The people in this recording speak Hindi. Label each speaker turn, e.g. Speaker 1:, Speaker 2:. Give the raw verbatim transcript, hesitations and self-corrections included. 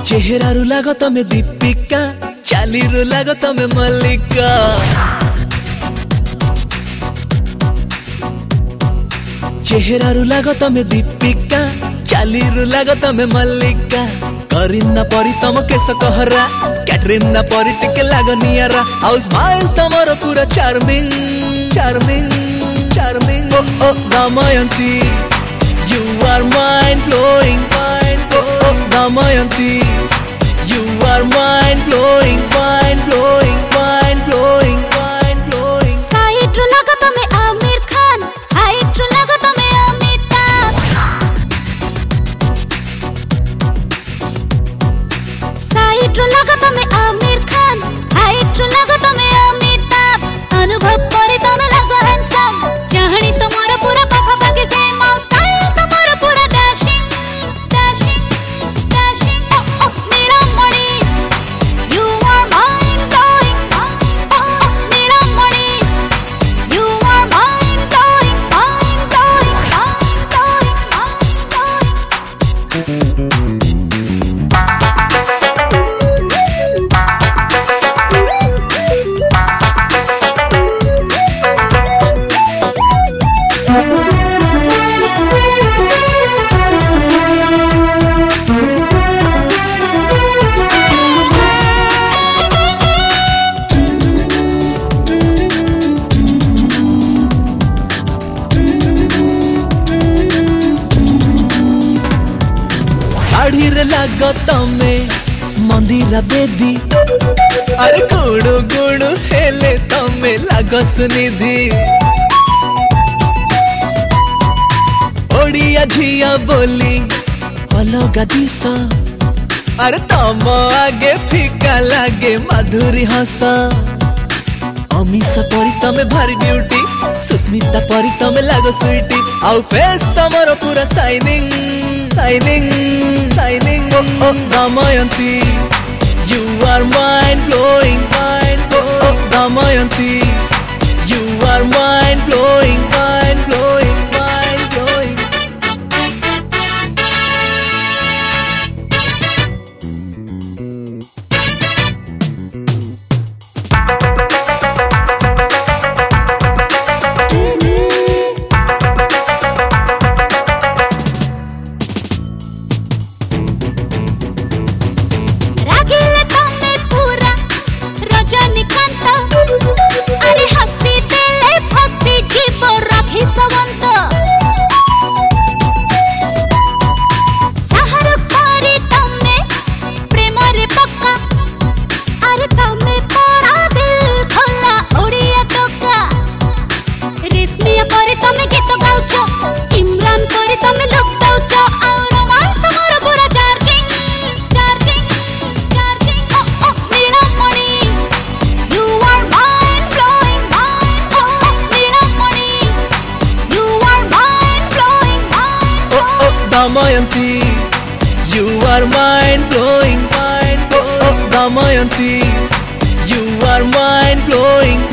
Speaker 1: चेहरा रु लागो तमे दीपिका, चाली रु लागो तमे मल्लिका। चेहरा रु लागो तमे दीपिका, चाली रु लागो तमे मल्लिका। करीना परी तम केस कहरा, कैटरीना परी टिके लागो नियारा। आउ स्माइल तमरो पूरा चार्मिंग चार्मिंग चार्मिंग। ओ ओ Damayanti, you are mind blowing, mind blowing. Oh, oh Damayanti, you are mind blowing, mind blowing, mind blowing, mind blowing.
Speaker 2: Side ro laga tame Amir Khan, height ro laga tame Amitabh. Side ro laga tame Amir Khan, height ro laga tame Amitabh. Anubhav kore tame lago handsome, jahani tomara pura pakha pakhe same style tomara pura dashing, dashing, dashing. Oh oh Neelamani, you are mind blowing. Oh oh Neelamani, you are mind blowing, mind blowing, mind blowing, mind blowing.
Speaker 1: Sari रे लागो तमे मंदिरा बेदी, अरे गुड़ु गुड़ु हेले तमे लागो सुनिधि। ओडिया झिया बोली अलगा दिस, अरे तम आगे फीका लागे माधुरी हस। अमीषा परी तमे भारी ब्यूटी, सुस्मिता परी तमे लागो स्वीटी। आउ फेस तमरो पूरा शाइनिंग शाइनिंग शाइनिंग। ओ ओ Damayanti, you are mind blowing, mind blowing. Oh oh Damayanti, you are mind blowing, mind blowing, mind blowing.
Speaker 2: रागिले तमे पूरा रजनीकांत, अरे हसी देले फसी जीव राखी सवंत। शाहरुख परी तमे प्रेम रे पक्का, अरे तमे पड़ा दिल खोला ओडिया टोका। रेशमिया परी तमे गीत गाउछ, इमरान परी तमे लुक दउछ। आउ रोमांस तमरो पूरा चार्जिंग चार्जिंग चार्जिंग। ओ ओ Neelmani, you are mind blowing, mind. ओ ओ Neelmani, you are mind blowing, mind.
Speaker 1: Oh oh Damayanti, you are mind blowing, mind. Oh oh Damayanti, you are mind blowing,